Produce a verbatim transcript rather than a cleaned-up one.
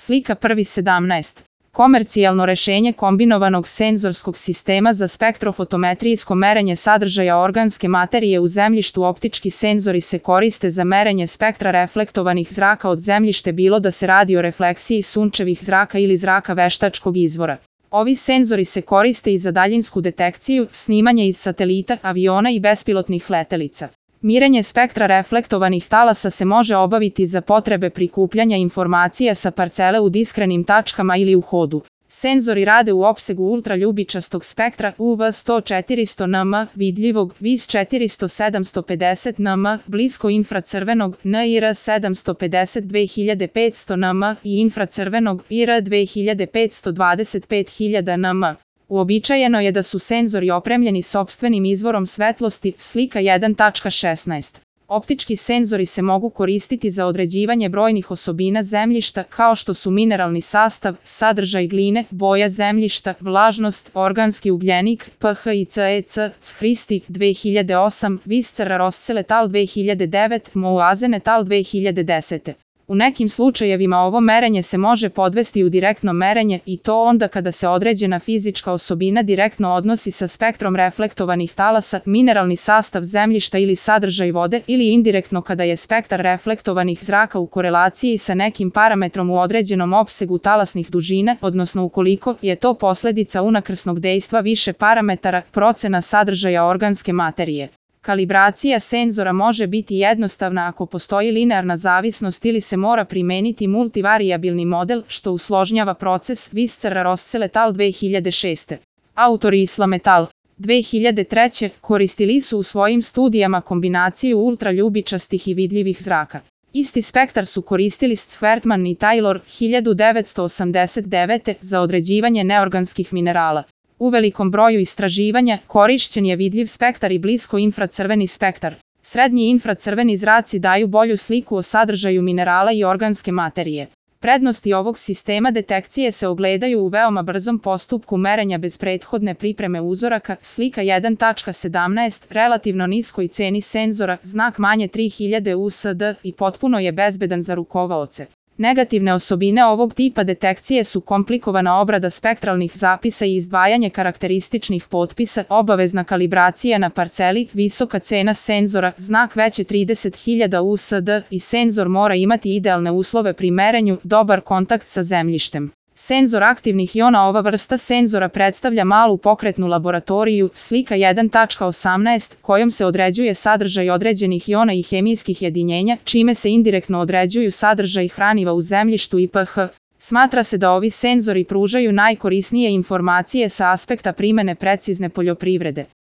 Slika prvi sedamnaest. Komercijalno rešenje kombinovanog senzorskog sistema za spektrofotometrijsko merenje sadržaja organske materije u zemljištu. Optički senzori se koriste za merenje spektra reflektovanih zraka od zemljište, bilo da se radi o refleksiji sunčevih zraka ili zraka veštačkog izvora. Ovi senzori se koriste i za daljinsku detekciju, snimanje iz satelita, aviona i bespilotnih letelica. Mirenje spektra reflektovanih talasa se može obaviti za potrebe prikupljanja informacija sa parcele u diskrenim tačkama ili u hodu. Senzori rade u opsegu ultraljubičastog spektra U V sto četiristo nm, vidljivog V I S četiristo sedamsto pedeset nm, blisko infracrvenog N I R sedamsto pedeset dve hiljade petsto nm i infracrvenog I R dve hiljade petsto dvadeset pet hiljada nm. Uobičajeno je da su senzori opremljeni sopstvenim izvorom svetlosti. Slika jedan tačka šesnaest. Optički senzori se mogu koristiti za određivanje brojnih osobina zemljišta, kao što su mineralni sastav, sadržaj gline, boja zemljišta, vlažnost, organski ugljenik, pH i C E C, C H R I S T I dve hiljade osam, Viscera Rosceletal dve hiljade devet, Moazenetal dve hiljade deset. U nekim slučajevima ovo merenje se može podvesti u direktno merenje, i to onda kada se određena fizička osobina direktno odnosi sa spektrom reflektovanih talasa, mineralni sastav zemljišta ili sadržaj vode, ili indirektno kada je spektar reflektovanih zraka u korelaciji sa nekim parametrom u određenom opsegu talasnih dužina, odnosno ukoliko je to posledica unakrsnog dejstva više parametara, procena sadržaja organske materije. Kalibracija senzora može biti jednostavna ako postoji linearna zavisnost ili se mora primeniti multivarijabilni model, što usložnjava proces. Viscera Rosceletal dve hiljade šeste. Autori Islametal dve hiljade treće. koristili su u svojim studijama kombinaciju ultraljubičastih i vidljivih zraka. Isti spektar su koristili Schwertman i Taylor hiljadu devetsto osamdeset devete. za određivanje neorganskih minerala. U velikom broju istraživanja korišćen je vidljiv spektar i blisko infracrveni spektar. Srednji infracrveni zraci daju bolju sliku o sadržaju minerala i organske materije. Prednosti ovog sistema detekcije se ogledaju u veoma brzom postupku merenja bez prethodne pripreme uzoraka. Slika jedan tačka sedamnaest. Relativno niskoj ceni senzora, znak manje tri hiljade U S D i potpuno je bezbedan za rukovaoce. Negativne osobine ovog tipa detekcije su komplikovana obrada spektralnih zapisa i izdvajanje karakterističnih potpisa, obavezna kalibracija na parceli, visoka cena senzora, znak veće trideset hiljada U S D i senzor mora imati idealne uslove pri merenju, dobar kontakt sa zemljištem. Senzor aktivnih iona. Ova vrsta senzora predstavlja malu pokretnu laboratoriju. Slika jedan tačka osamnaest, kojom se određuje sadržaj određenih iona i hemijskih jedinjenja, čime se indirektno određuju sadržaj hraniva u zemljištu i pH. Smatra se da ovi senzori pružaju najkorisnije informacije sa aspekta primene precizne poljoprivrede.